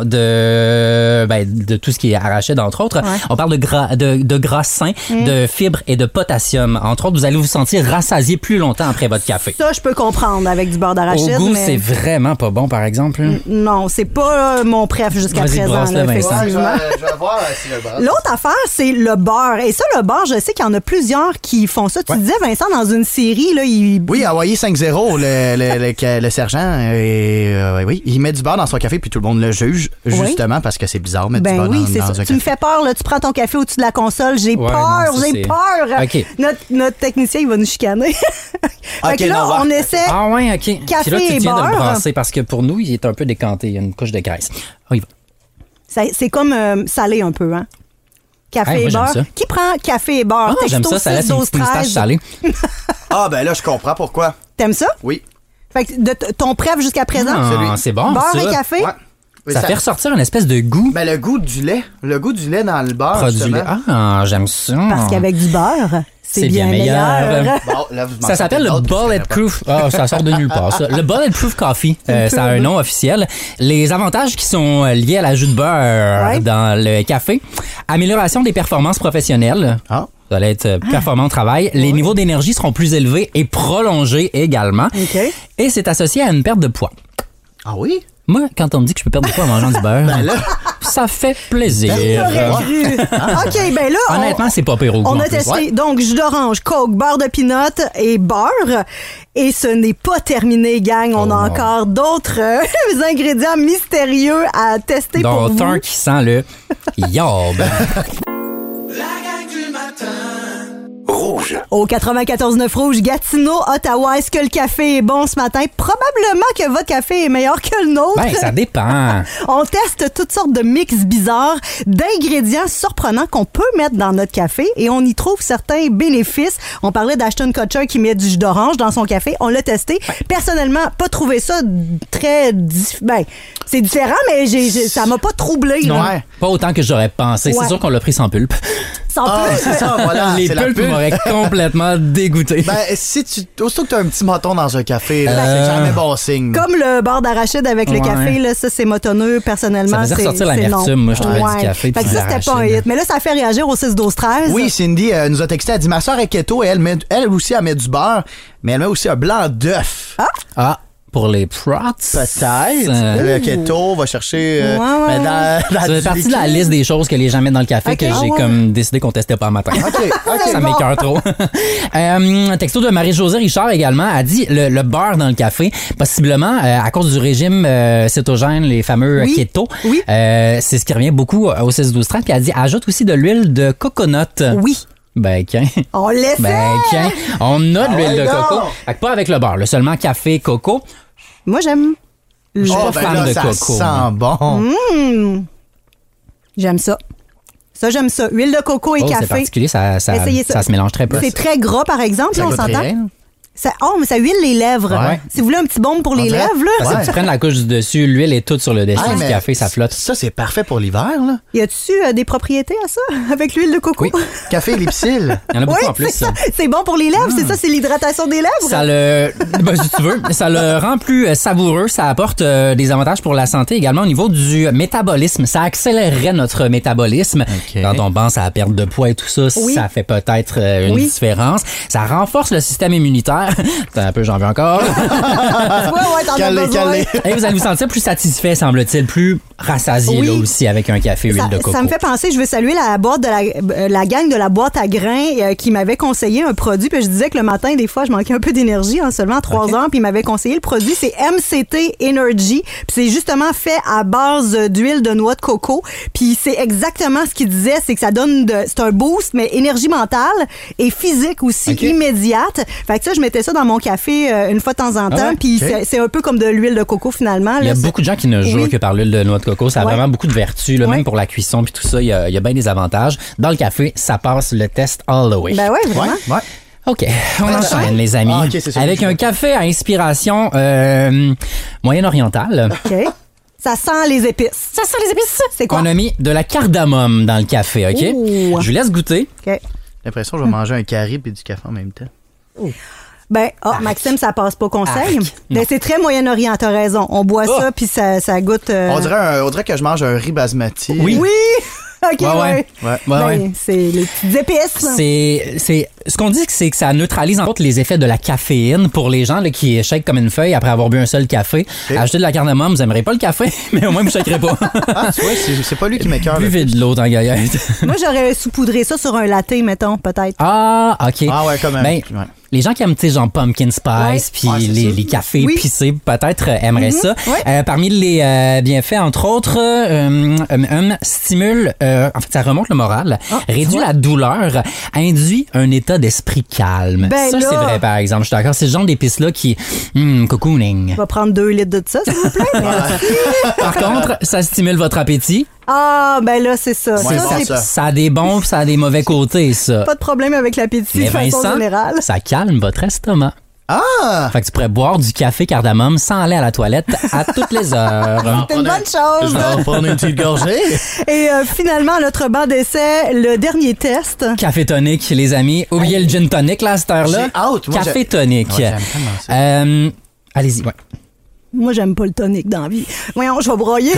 de ben, de tout ce qui est arachide entre autres. Ouais. On parle de gras de, de gras sains, de fibres et de potassium. Entre autres, vous allez vous sentir rassasié plus longtemps après votre café. Ça, je peux comprendre avec du beurre d'arachide. Au goût, mais c'est vraiment pas bon, par exemple. non, c'est pas euh, mon préf jusqu'à Vas-y, présent. brasse-le, là, Vincent. Ouais, je effectivement. vais, je vais voir si le brasse. L'autre affaire, c'est le beurre. Et ça, le beurre, je sais qu'il y en a plusieurs qui font ça. Tu Ouais. disais, Vincent, dans une série, là, il... Oui, envoyé cinq zéro, le, le, le, le sergent, et, euh, oui, il met du beurre dans son café, puis tout le monde le juge, justement, parce que c'est bizarre mettre du Ben beurre oui, dans, c'est dans ça. un Tu me café. fais peur, là. Tu prends ton café au-dessus de la console. J'ai Ouais, peur, non, ça, j'ai c'est- peur. OK. Notre, notre technicien, il va nous chicaner. Fait OK, que là, non, va. on essaie. Ah ouais, OK. Café Puis là, tu et tiens de le beurre. brasser parce que pour nous, il est un peu décanté. Il y a une couche de graisse. Oh, il va. Ça- C'est comme euh, salé un peu, hein? Café Hey, moi, et j'aime beurre. ça. Qui prend café et beurre? Ah, j'aime Texto ça, ça laisse six, une douze, petite moustache treize. salée. Ah, ben là, je comprends pourquoi. T'aimes ça? Oui. Fait que de t- ton préf jusqu'à présent? Ah, Celui. c'est bon, Beurre ça. et café? Ouais. Oui, Ça fait ressortir une espèce de goût. Ben, le goût du lait. Le goût du lait dans le beurre, Produit justement. lait. Ah, j'aime ça. Parce qu'avec du beurre, c'est C'est bien, bien meilleur. meilleur. Bon, là, vous m'en Ça s'appelle le sortez d'autres, Bulletproof. Ah, ça sort de nulle part, ça. Le Bulletproof Coffee, euh, ça a un nom officiel. Les avantages qui sont euh, liés à l'ajout de beurre Ouais. dans le café. Amélioration des performances professionnelles. Ah. Vous allez être euh, performant au travail. Les niveaux d'énergie seront plus élevés et prolongés également. OK. Et c'est associé à une perte de poids. Ah oui? Moi, quand on me dit que je peux perdre du poids en mangeant du beurre, Ben là. ça fait plaisir. J'aurais cru. OK, ben là, on- Honnêtement, c'est pas pire au goût. On en a plus. testé Ouais. donc jus d'orange, coke, beurre de pinot et beurre. Et ce n'est pas terminé, gang. On Oh a non. encore d'autres euh, ingrédients mystérieux à tester pour Dont vous. un qui sent le yob. Rouge. Au quatre-vingt-quatorze neuf Rouge, Gatineau, Ottawa, est-ce que le café est bon ce matin? Probablement que votre café est meilleur que le nôtre. Ben, ça dépend. On teste toutes sortes de mix bizarres d'ingrédients surprenants qu'on peut mettre dans notre café et on y trouve certains bénéfices. On parlait d'Ashton Kutcher qui met du jus d'orange dans son café. On l'a testé. Personnellement, pas trouvé ça très... dif- Ben, c'est différent, mais j'ai, j'ai- ça m'a pas troublé. là. Ouais. Pas autant que j'aurais pensé. Ouais. C'est sûr qu'on l'a pris sans pulpe. Sans Ah, pulpe. c'est ça, voilà. Les c'est la pulpes pulpe. m'auraient complètement dégoûté. Ben, si tu. Aussitôt que t'as un petit moton dans un café, là, Euh. c'est jamais bon signe. Comme le beurre d'arachide avec le Ouais. café, là, ça, c'est motonneux, personnellement. Ça faisait c'est- ressortir c'est l'amertume, non. moi, je trouvais, du café Fait que puis ça, de c'était pas un l'arachide. hit. Mais là, ça a fait réagir au six douze treize. Oui, Cindy euh, nous a texté, elle dit ma soeur est keto et elle, met, elle aussi, elle met du beurre, mais elle met aussi un blanc d'œuf. Ah, pour les prots? Peut-être. Euh, Le keto va chercher euh, Ouais, ouais, ben, dans, dans Ça fait du partie de la liquide. liste des choses que les gens mettent dans le café Ok. que Ah j'ai ouais. comme décidé qu'on testait pas le matin. OK, OK. Ça m'écoeure trop. euh, un texto de Marie-Josée Richard également a dit le, le beurre dans le café, possiblement euh, à cause du régime euh, cétogène, les fameux Oui. euh, keto. Oui. Euh, c'est ce qui revient beaucoup au six douze trente. Puis elle dit ajoute aussi de l'huile de coconut. Oui. Ben, qu'un. On laisse. Ben, qu'un. On a de l'huile ouais, de non. coco. Fait que pas avec le beurre, là, seulement café, coco. Moi, j'aime. Je suis Oh, pas ben fan là, de ça coco. sent bon. Mmh. J'aime ça. Ça, j'aime ça. Huile de coco et Oh, c'est café. particulier, ça, ça, Essayez ça se mélange très peu. C'est très gras, par exemple, Ça là, on goûte s'entend. rien. Ça, oh, mais ça huile les lèvres. Ouais. Si vous voulez un petit baume pour On les dirait- lèvres, là. Parce que Ouais. tu prennes la couche du dessus, l'huile est toute sur le dessus Ah, du mais café, ça flotte. Ça, c'est parfait pour l'hiver, là. Y a-tu euh, des propriétés à ça avec l'huile de coco? Oui. Café Lipsil. Il y en a beaucoup Oui, en plus. c'est ça. C'est bon pour les lèvres, c'est ça, c'est l'hydratation des lèvres. Ça le, ben, si tu veux, ça le rend plus euh, savoureux. Ça apporte euh, des avantages pour la santé également au niveau du métabolisme. Ça accélérerait notre métabolisme. OK. Quand on pense à la perte de poids et tout ça, Oui. ça fait peut-être euh, une Oui. différence. Ça renforce le système immunitaire. Attends un peu, j'en veux encore. Ouais, ouais, t'en as Calé, besoin. calé. Et vous allez vous sentir plus satisfait, semble-t-il, plus rassasié Oui. là aussi avec un café huile Ça, de coco. ça me fait penser, je veux saluer la boîte de la, euh, la gang de la boîte à grains euh, qui m'avait conseillé un produit. Puis je disais que le matin, des fois, je manquais un peu d'énergie en seulement trois heures. Puis il m'avait conseillé le produit, c'est M C T Energy. Puis c'est justement fait à base d'huile de noix de coco. Puis c'est exactement ce qu'il disait, c'est que ça donne de, c'est un boost, mais énergie mentale et physique aussi, Ok. immédiate. Fait que ça, je mettais ça dans mon café euh, une fois de temps en temps. Ah ouais? Puis Ok. c'est, c'est un peu comme de l'huile de coco finalement. Il y a là. beaucoup de gens qui ne jouent Oui. que par l'huile de noix de coco. Ça a Ouais. vraiment beaucoup de vertus, là, Ouais. même pour la cuisson puis tout ça. Il y a, il y a bien des avantages. Dans le café, ça passe le test all the way. Ben ouais, vraiment. Ouais, ouais. OK, on enchaîne, les amis. Ah, ok, c'est ça, Avec je un vois. café à inspiration euh, moyen-orientale. OK. Ça sent les épices. Ça sent les épices? C'est quoi? On a mis de la cardamome dans le café, OK? Ouh. Je vous laisse goûter. OK. J'ai l'impression que je vais manger un carré et du café en même temps. Ben, ah, Maxime, ça passe pas conseil. Arc. Ben, c'est très Moyen-Orient, t'as raison. On boit Oh. ça, puis ça, ça goûte... euh, On, dirait un- on dirait que je mange un riz basmati. Oui. Oui! OK, Ouais, ouais. ouais. Ouais. Ouais, Ben, ouais. c'est les petites épices. là. C'est, c'est, ce qu'on dit, c'est que ça neutralise entre autres les effets de la caféine pour les gens là, qui shake comme une feuille après avoir bu un seul café. Ok. Acheter de la cardamome, vous aimerez pas le café, mais au moins vous shakerez pas. Ah, tu vois, c'est c'est pas lui qui m'écoeure. le Buvez plus. de l'eau dans gaillette. Moi, j'aurais saupoudré ça sur un latte, mettons, peut-être. Ah, OK. Ah ouais, quand même. Ben, Ouais. les gens qui aiment, tu sais, genre pumpkin spice, Ouais. puis Ouais, c'est les, ça. les cafés Oui. épicés, peut-être euh, aimeraient ça. Ouais. Euh, parmi les euh, bienfaits, entre autres, euh, euh, euh, stimule, euh, en fait, ça remonte le moral, Ah, réduit tu vois. la douleur, induit un état d'esprit calme. Ben ça, là. c'est vrai, par exemple. Je suis d'accord. C'est ce genre d'épices-là qui... Hum, cocooning. On va prendre deux litres de ça, s'il vous plaît. Merci. Par contre, ça stimule votre appétit. Ah, ben là, c'est ça. Ouais, ça, bon, c'est ça. Ça a des bons, puis ça a des mauvais côtés, ça. pas de problème avec l'appétit, Mais de façon Vincent, générale. ça calme votre estomac. Ah! Fait que tu pourrais boire du café cardamome sans aller à la toilette à toutes les heures. C'est une bonne chose. Je vais en prendre une petite gorgée. Et euh, finalement, notre banc d'essai, le dernier test. Café tonique, les amis. Oubliez le gin tonic, là, à cette heure-là. J'ai hâte. Moi, Café j'ai- tonic. Ouais, j'aime tellement ça. Euh, allez-y, ouais. Moi, j'aime pas le tonic dans la vie. Voyons, je vais broyer.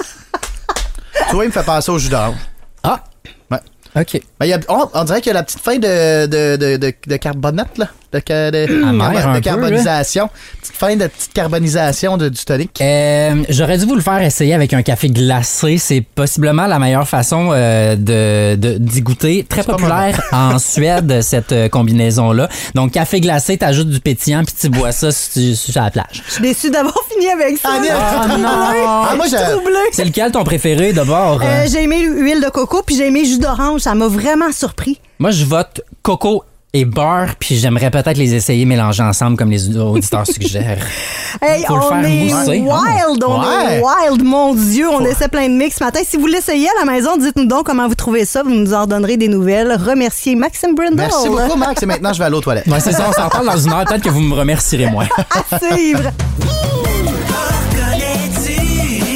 Tu vois, il me fait penser au jus d'orange. Ah! Ouais. OK. Ben, il y a- on, on dirait qu'il y a la petite fin de, de, de, de, de carbonate, là. De, ca- de, Amer, de un peu, carbonisation. Petite fin de petite carbonisation de, du tonic. Euh, j'aurais dû vous le faire essayer avec un café glacé. C'est possiblement la meilleure façon euh, de, de, d'y goûter. Très C'est pas populaire en Suède, cette euh, combinaison-là. Donc, café glacé, t'ajoutes du pétillant, puis tu bois ça sur, sur la plage. Je suis déçue d'avoir fini avec ça. Ah, Je suis Ah, troublée. non. Ah, moi, Je suis j'ai- troublée. C'est lequel ton préféré, d'abord? Euh, j'ai aimé l'huile de coco, puis j'ai aimé jus d'orange. Ça m'a vraiment surpris. Moi, je vote coco et beurre, puis j'aimerais peut-être les essayer mélangés ensemble comme les auditeurs suggèrent. Hey, Faut le on faire est mousser. wild, on Ouais. est wild, mon Dieu. On essaie plein de mix ce matin. Si vous l'essayez à la maison, dites-nous donc comment vous trouvez ça. Vous nous en donnerez des nouvelles. Remerciez Maxime Brindle. Merci beaucoup, Max. Et maintenant, je vais aller aux toilettes. Ouais, c'est ça, on s'en parle dans une heure. Peut-être que vous me remercierez moins. À suivre.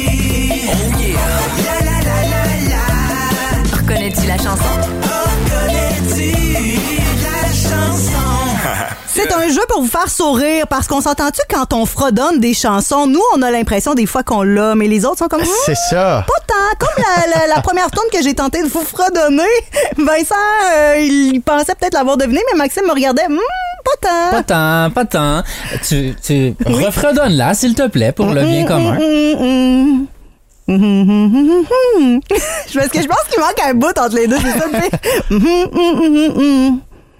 Reconnais-tu la chanson? pour vous faire sourire, parce qu'on s'entend-tu quand on fredonne des chansons, nous, on a l'impression des fois qu'on l'a, mais les autres sont comme... C'est ça. Pas tant. Comme la, la, la première tourne que j'ai tenté de vous fredonner, Vincent, euh, il pensait peut-être l'avoir deviné, mais Maxime me regardait... Mmm, pas tant. Pas tant, pas tant. Tu, tu oui. refredonne-la, s'il te plaît, pour le bien commun. Parce que je pense qu'il manque un bout entre les deux, c'est ça le pire.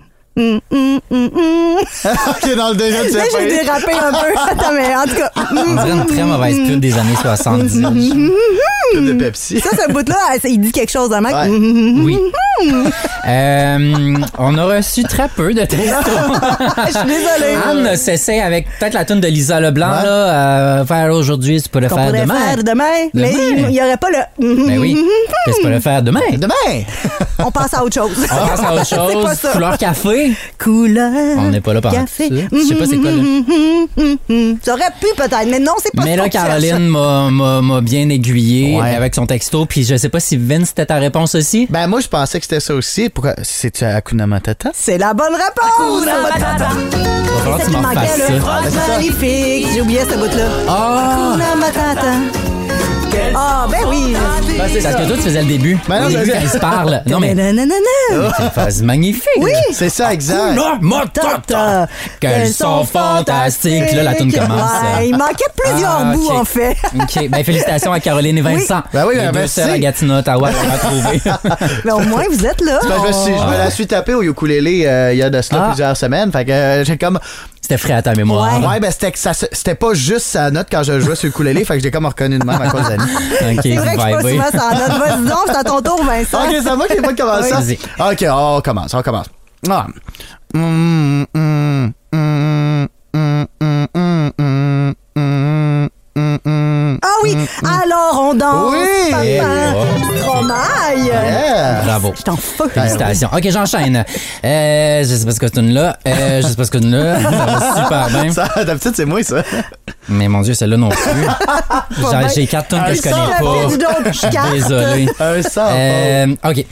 Ok, dans le deuxième, tu Là, j'ai dérapé un peu. Attends, mais en tout cas... On dirait une très mauvaise pub des années soixante-dix. Pub de Pepsi. Ça, ce bout-là, il dit quelque chose, hein, mec? Ouais. Oui. Euh, on a reçu très peu de textos. Je suis désolée. Anne s'essaie avec peut-être la toune de Lisa Leblanc, ouais. là, euh, faire aujourd'hui, c'est pas le Qu'on faire demain. faire demain. demain. Mais il n'y aurait pas le... Ben oui, c'est pas le faire demain. Demain! On passe à autre chose. On passe à autre chose. Couleur café. Couleur. On n'est pas là par café. Ça. Je sais pas c'est quoi là. Ça aurait pu peut-être, mais non, c'est pas mais ça. Mais là, Caroline m'a, m'a, m'a bien aiguillé ouais. avec son texto, puis je sais pas si Vince, c'était ta réponse aussi. Ben moi, je pensais que c'était ça aussi. Pourquoi? C'est-tu Hakuna Matata? C'est la bonne réponse! Hakuna Matata! Il va falloir que tu m'en fasses ça. Magnifique! J'ai oublié ce bout-là. Ah! Hakuna Matata! Ah, ben oui! Ben, c'est parce que toi, tu faisais le début. Ben non, Au début, quand il se parle. Non, mais. C'est une phase magnifique. Oui, c'est ça, exact. Hakuna Matata! Qu'elles sont fantastiques. Là, la toune commence. Ouais, il manquait plusieurs ah, bouts, okay. en fait. OK. Ben, félicitations à Caroline et Vincent. Oui. Ben oui, les ben, deux sœurs à Gatineau, Ottawa, à retrouver. Mais au moins, vous êtes là. Ben, je, me suis, je me la suis tapé au ukulélé euh, il y a de cela ah. plusieurs semaines. Fait que euh, j'ai comme. C'était frais à ta mémoire. Ouais, ouais ben c'était, ça, c'était pas juste sa note quand je jouais sur le ukulélé, fait que j'ai comme reconnu de même à cause d'Annie. Okay, c'est vrai que je suis pas souvent sans note. Vas-y donc, c'est à ton tour, Vincent. Ok, c'est moi qui n'ai pas commencé ça. Vas-y. Ok, on commence, on commence. Ah. Mm, mm, mm, mm, mm, mm, mm, mm, ah oui, alors on danse. Oui. Papa. Yeah. Stromae. Yeah. Bravo. Je t'en fous. Félicitations. OK, j'enchaîne. Euh, je sais pas ce que c'est une là. Euh, je sais pas ce que c'est une là. Ça va super bien. Ça, d'habitude, c'est moi, ça. Mais mon Dieu, celle-là non plus. J'ai, j'ai quatre tonnes que je connais pas. Je suis désolé. Un sang. Euh, OK.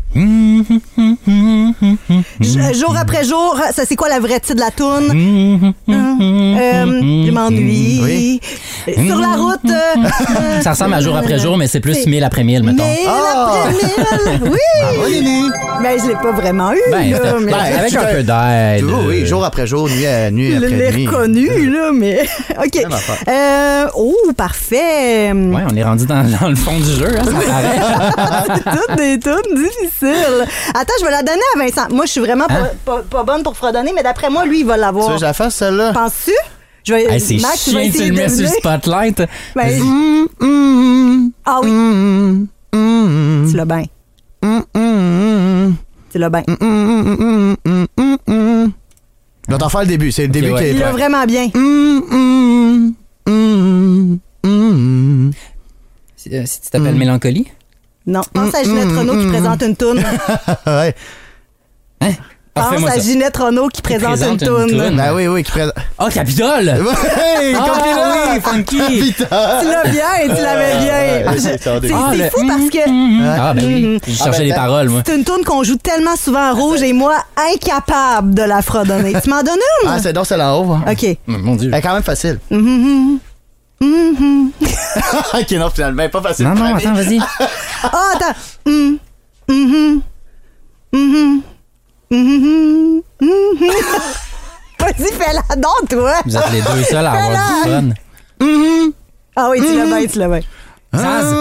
Jour après jour, ça c'est quoi la vraie titre de la toune? euh, je m'ennuie. Oui. Sur la route. Euh, ça ressemble à jour après jour, mais c'est plus c'est... mille après mille, mettons. Mille oh. après mille. Oui. Bravo, Lily. Mais je l'ai pas vraiment eu. Ben, là, mais... ben, avec un peu d'aide. Oui, oui, jour après jour, nuit, à, nuit je après nuit. Je l'ai reconnu, là, mais. OK. Euh, oh, parfait. Ouais, on est rendu dans, dans le fond du jeu, hein, ça paraît. C'est toutes des tunes difficiles. Attends, je vais la donner à Vincent. Moi, je suis vraiment hein? pas, pas, pas bonne pour fredonner, mais d'après moi, lui, il va l'avoir. Tu veux que je la fasse, celle-là? Penses-tu? Je vais, hey, c'est Max, chiant, tu le mets sur le spotlight. Ben, mm, mm, ah oui. Mm, mm, tu l'as bien. Mm, mm, tu l'as bien. Mm, mm, mm, mm. Je vais t'en faire le début. C'est le okay, début ouais. qui est. Il l'a vraiment bien. Mm, mm, mm, mm. Si, euh, si tu t'appelles mm. Mélancolie? Non, pense à Ginette Renault qui présente une toune. Ouais. Hein? Pense à Ginette Renault qui présente, présente une toune. Ben oui, oui, qui présente. Oh, Capitole! Oui, ah, oui, funky! Tu l'as bien, tu l'avais bien. Je, c'est c'est ah, le... fou parce que... Ah, ben oui, je cherchais ah, ben, les paroles, moi. C'est une toune qu'on joue tellement souvent en rouge et moi, incapable de la fredonner. Tu m'en donnes une? Ah, c'est donc celle en haut. Hein. OK. Mon Dieu. Elle est quand même facile. Mm-hmm. Mm-hmm. OK, non, finalement, pas facile. Non, non, attends, vas-y. Ah, oh, attends. Mm-hmm. Mm-hmm. Mm-hmm. Mm-hmm. Mm-hmm. Vas-y, fais-la donc, toi. Vous êtes les deux seuls à avoir du fun. Mm-hmm. Ah oui, tu l'as bien, tu l'as bien. Zaz.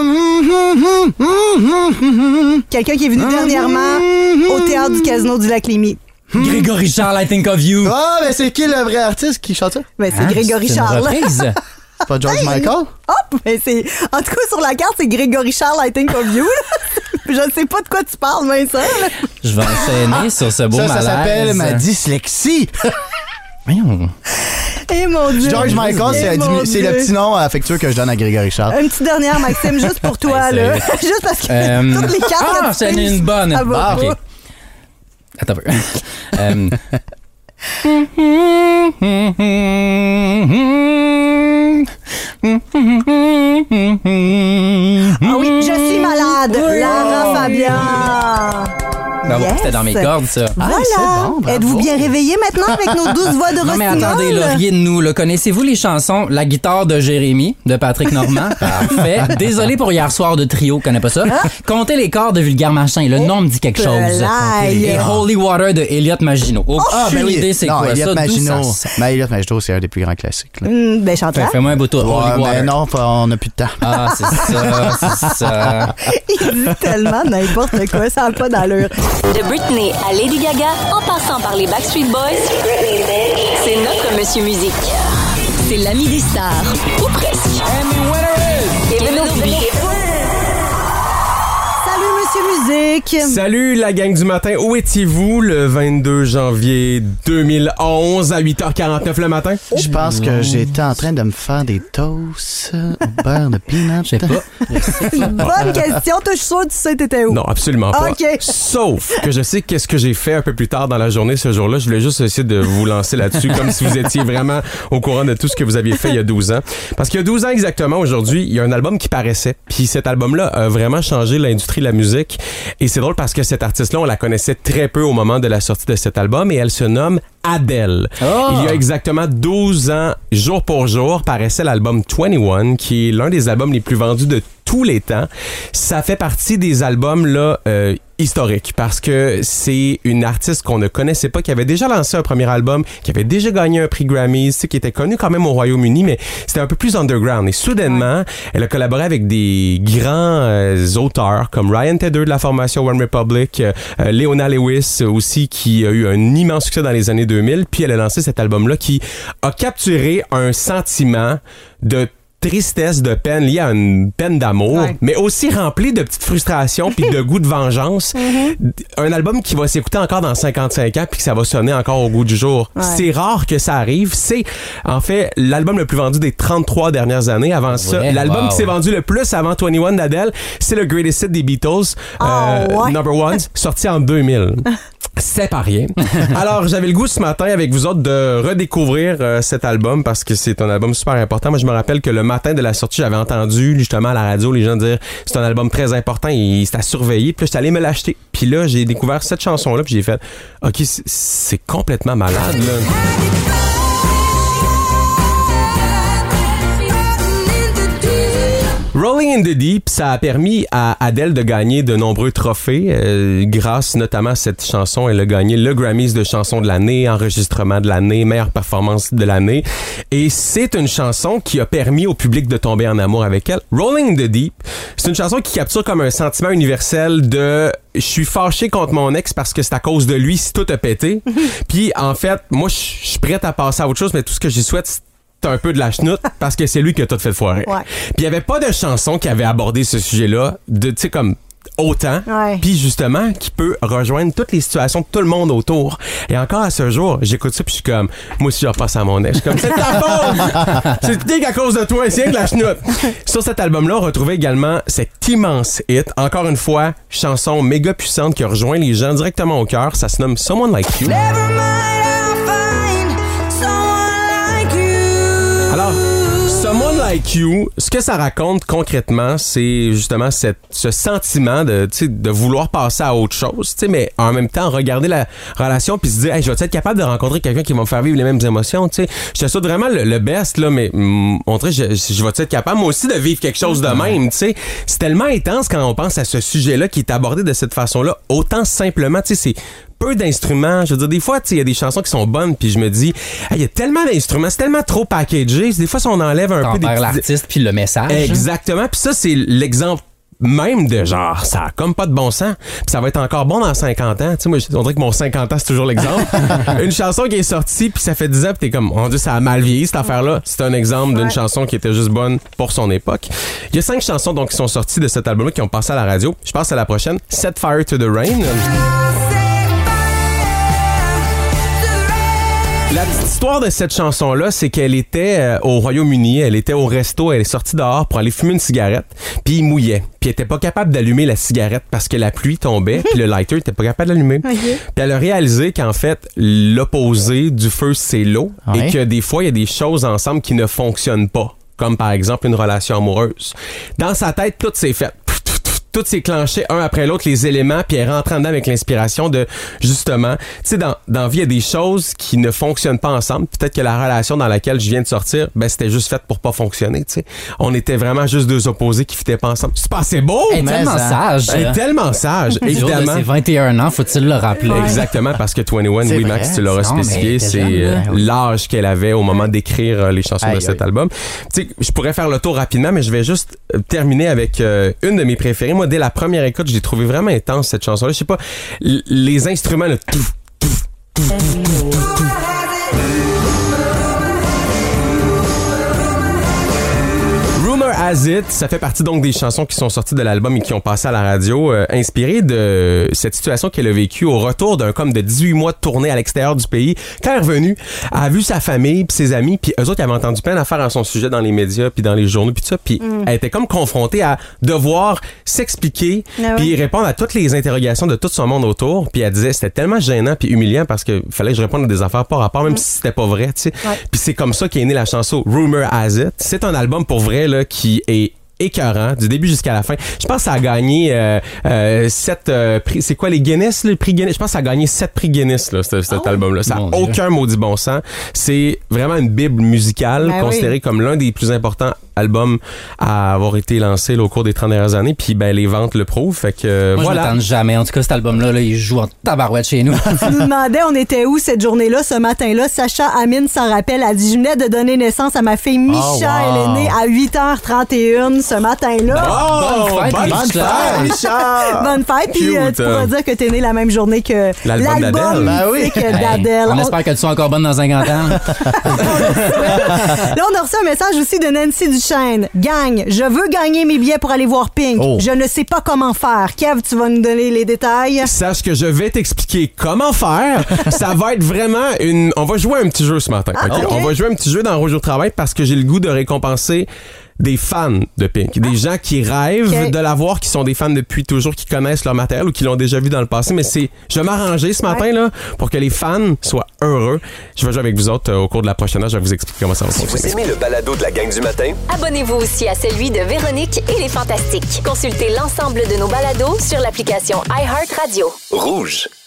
Quelqu'un qui est venu dernièrement au théâtre du Casino du Lac-Lémy. Grégory Charles, I Think of You. Ah, mais c'est qui le vrai artiste qui chante ça? Ben, c'est hein, Grégory c'est Charles. C'est pas George hey, Michael? Hop! Mais c'est... En tout cas, sur la carte, c'est Grégory Charles, I Think of You. Je ne sais pas de quoi tu parles, Vincent. Je vais enchaîner sur ce beau ça, malaise. Ça s'appelle ma dyslexie. Voyons. Eh mon Dieu. George Michael, c'est, mon c'est le petit nom affectueux que je donne à Grégory Charles. Une petite dernière, Maxime, juste pour toi, là. Juste parce que euh... toutes les cartes... Ah, c'est une bonne. Ah, bah, ah, OK. Attends un peu. euh... Ah oui, je suis malade. Oui. Lara Fabian. Oh, Bravo, Yes. c'était dans mes cordes, ça. Voilà. Ah, c'est bon, bravo. Êtes-vous bien réveillés maintenant avec nos douze voix de Non, mais rossignol? attendez, là, riez-nous. Là. Connaissez-vous les chansons La guitare de Jérémy, de Patrick Normand? Parfait. Désolé pour hier soir de trio, connais pas ça. Comptez les corps de Vulgaire Machin. Le nom me dit quelque chose. Pelaille. Et Holy Water de Elliott Maginot. Aucune Ah, ben oui. idée, c'est non, quoi Elliott ça? D'où Maginot. ça sort? Ben, Elliott Maginot, c'est un des plus grands classiques. Là. Hum, ben, Chantal. Fait, Fais-moi un beau tour. Ouais, Holy Water. mais non, pas- on n'a plus de temps. Ah, c'est ça, c'est ça. Il dit tellement n'importe quoi, ça n'a pas d'allure. De Britney à Lady Gaga, en passant par les Backstreet Boys, c'est notre Monsieur Musique. C'est l'ami des stars. Ou presque. Kevin O'Brien. Salut, Monsieur Musique. Salut la gang du matin, où étiez-vous le vingt-deux janvier deux mille onze à huit heures quarante-neuf le matin? Je pense que j'étais en train de me faire des toasts au beurre de peanut. Je sais pas. Bonne question. Toi, je suis sûre que tu sais t'étais où. Non, absolument pas. OK. Sauf que je sais qu'est-ce que j'ai fait un peu plus tard dans la journée ce jour-là. Je voulais juste essayer de vous lancer là-dessus comme si vous étiez vraiment au courant de tout ce que vous aviez fait il y a douze ans. Parce qu'il y a douze ans exactement aujourd'hui, il y a un album qui paraissait. Puis cet album-là a vraiment changé l'industrie de la musique. Et c'est drôle parce que cette artiste-là, on la connaissait très peu au moment de la sortie de cet album et elle se nomme Adele. Oh. Il y a exactement douze ans, jour pour jour, paraissait l'album vingt et un, qui est l'un des albums les plus vendus de tous les temps. Ça fait partie des albums là euh, historiques parce que c'est une artiste qu'on ne connaissait pas, qui avait déjà lancé un premier album, qui avait déjà gagné un prix Grammy, qui était connue quand même au Royaume-Uni, mais c'était un peu plus underground. Et soudainement, elle a collaboré avec des grands euh, auteurs comme Ryan Tedder de la formation One Republic, euh, Leona Lewis aussi, qui a eu un immense succès dans les années deux mille. Puis elle a lancé cet album-là qui a capturé un sentiment de tristesse, de peine liée à une peine d'amour, Ouais. mais aussi rempli de petites frustrations puis de goût de vengeance. Un album qui va s'écouter encore dans cinquante-cinq ans puis que ça va sonner encore au goût du jour. Ouais. C'est rare que ça arrive. C'est en fait l'album le plus vendu des trente-trois dernières années. Avant ça, Ouais, l'album wow. qui s'est vendu le plus avant vingt et un d'Adele, c'est le Greatest Hit des Beatles, Oh, ouais. Number One, sorti en deux mille. C'est pas rien. Alors, j'avais le goût ce matin avec vous autres de redécouvrir euh, cet album parce que c'est un album super important. Moi, je me rappelle que le matin de la sortie, j'avais entendu justement à la radio les gens dire c'est un album très important et c'est à surveiller. Puis là, j'étais allé me l'acheter. Puis là, j'ai découvert cette chanson-là puis j'ai fait OK, c'est, c'est complètement malade, là. Rolling in the Deep, ça a permis à Adele de gagner de nombreux trophées euh, grâce notamment à cette chanson. Elle a gagné le Grammys de chanson de l'année, enregistrement de l'année, meilleure performance de l'année. Et c'est une chanson qui a permis au public de tomber en amour avec elle. Rolling in the Deep, c'est une chanson qui capture comme un sentiment universel de je suis fâché contre mon ex parce que c'est à cause de lui si tout a pété. Puis en fait, moi je suis prête à passer à autre chose, mais tout ce que j'y souhaite, c'est un peu de la chenoute parce que c'est lui qui a tout fait foirer. Ouais. Puis il y avait pas de chanson qui avait abordé ce sujet-là de, tu sais, comme autant, Ouais. puis justement qui peut rejoindre toutes les situations de tout le monde autour. Et encore à ce jour, j'écoute ça puis je suis comme moi aussi je repasse à mon ex. Je suis comme c'est ta faute. C'est tout à cause de toi, c'est rien que la chenoute. Sur cet album-là, on retrouvait également cet immense hit, encore une fois, chanson méga puissante qui a rejoint les gens directement au cœur. Ça se nomme Someone Like You. Alors, Someone Like You, ce que ça raconte concrètement, c'est justement cette, ce sentiment de, tu sais, de vouloir passer à autre chose, tu sais, mais en même temps, regarder la relation puis se dire, hey, je vais être capable de rencontrer quelqu'un qui va me faire vivre les mêmes émotions, tu sais. Je te souhaite vraiment le, le best, là, mais mm, on dirait, je, je vais être capable, moi aussi, de vivre quelque chose de même, tu sais. C'est tellement intense quand on pense à ce sujet-là qui est abordé de cette façon-là, autant simplement, tu sais, c'est peu d'instruments. Je veux dire, des fois, tu sais, il y a des chansons qui sont bonnes, puis je me dis, il hey, y a tellement d'instruments, c'est tellement trop packagé. Des fois, si on enlève un T'en peu des perds petits... l'artiste puis le message. Exactement. Puis ça, c'est l'exemple même de genre, ça a comme pas de bon sens. Puis ça va être encore bon dans cinquante ans. Tu sais, moi, on dirait que mon cinquante ans, c'est toujours l'exemple. Une chanson qui est sortie, puis ça fait dix ans, puis t'es comme, on dit, ça a mal vieilli, cette affaire-là. C'est un exemple d'une Ouais. chanson qui était juste bonne pour son époque. Il y a cinq chansons, donc, qui sont sorties de cet album-là, qui ont passé à la radio. Je passe à la prochaine. Set Fire to the Rain. La petite histoire de cette chanson-là, c'est qu'elle était euh, au Royaume-Uni, elle était au resto, elle est sortie dehors pour aller fumer une cigarette, puis il mouillait. Puis elle était pas capable d'allumer la cigarette parce que la pluie tombait, puis le lighter était pas capable d'allumer. Okay. Puis elle a réalisé qu'en fait, l'opposé du feu, c'est l'eau, Ouais. et que des fois, il y a des choses ensemble qui ne fonctionnent pas, comme par exemple une relation amoureuse. Dans sa tête, tout s'est fait. tout s'est clenché un après l'autre, les éléments, puis elle rentre en dedans avec l'inspiration de, justement, tu sais, dans, dans la vie, il y a des choses qui ne fonctionnent pas ensemble. Peut-être que la relation dans laquelle je viens de sortir, ben, c'était juste fait pour pas fonctionner, tu sais. On était vraiment juste deux opposés qui fitaient pas ensemble. C'est pas assez beau! Elle est tellement sage. Elle est tellement sage, évidemment. C'est vingt et un ans, faut-il le rappeler. Ouais. Exactement, parce que vingt et un, C'est oui, vrai. Max, tu l'auras Non, spécifié, mais c'est jeune, euh, ouais. l'âge qu'elle avait au moment d'écrire euh, les chansons Aïe, de cet aïe. album. Tu sais, je pourrais faire le tour rapidement, mais je vais juste euh, terminer avec euh, une de mes préférées. Moi, dès la première écoute, je l'ai trouvé vraiment intense, cette chanson-là. Je sais pas, l- les instruments, le tout, tout, tout, tout, tout, tout. Rumor Has It, ça fait partie donc des chansons qui sont sorties de l'album et qui ont passé à la radio, euh, inspirées de cette situation qu'elle a vécue au retour d'un comme de dix-huit mois de tournée à l'extérieur du pays. Quand elle est revenue, elle a vu sa famille puis ses amis, puis eux autres, ils avaient entendu plein d'affaires à son sujet dans les médias puis dans les journaux puis tout ça, puis Mm. elle était comme confrontée à devoir s'expliquer Ah puis ouais. répondre à toutes les interrogations de tout son monde autour, puis elle disait c'était tellement gênant puis humiliant parce que fallait que je réponde à des affaires pas rapport, même Mm. si c'était pas vrai, tu sais. Ouais. Puis c'est comme ça qu'est née la chanson Rumor Has It. C'est un album pour vrai là qui est écœurant du début jusqu'à la fin. Je pense que ça a gagné euh, euh, sept euh, prix. C'est quoi les Guinness, le prix Guinness? Je pense que ça a gagné sept prix Guinness, là, cet, cet album-là. Ça n'a Mon Dieu. aucun maudit bon sens. C'est vraiment une bible musicale, Ben considérée oui. comme l'un des plus importants albums à avoir été lancé là, au cours des trente dernières années. Puis ben les ventes le prouvent. Fait que euh, Moi, je voilà. m'attends jamais. En tout cas, cet album-là, là, il joue en tabarouette chez nous. Tu nous demandais, on était où cette journée-là, ce matin-là. Sacha Amine s'en rappelle. Elle dit, je venais de donner naissance à ma fille Misha. Oh, wow. Elle est née à huit heures trente et une ce matin-là. Oh, Bonne fête, bonne Misha. fête, Misha! Bonne fête. Puis euh, Cute. tu pourras dire que t'es née la même journée que L'album d'Adèle. Ben oui. mythique Hey, d'Adèle. on On- espère que tu sois encore bonne dans cinquante ans. Là, on a reçu un message aussi de Nancy Duchesne. Gang, je veux gagner mes billets pour aller voir Pink. Oh. Je ne sais pas comment faire. Kev, tu vas nous donner les détails. Sache que je vais t'expliquer comment faire. Ça va être vraiment une... On va jouer un petit jeu ce matin. Ah, ok? ok. On va jouer un petit jeu dans Rouge au travail parce que j'ai le goût de récompenser des fans de Pink. Des gens qui rêvent Ok. de la voir, qui sont des fans depuis toujours, qui connaissent leur matériel ou qui l'ont déjà vu dans le passé. Mais c'est... Je vais m'arranger ce matin là, pour que les fans soient heureux. Je vais jouer avec vous autres euh, au cours de la prochaine heure. Je vais vous expliquer comment ça va Si vous fonctionner. aimez le balado de la gang du matin, Abonnez-vous aussi à celui de Véronique et les Fantastiques. Consultez l'ensemble de nos balados sur l'application iHeartRadio. rouge.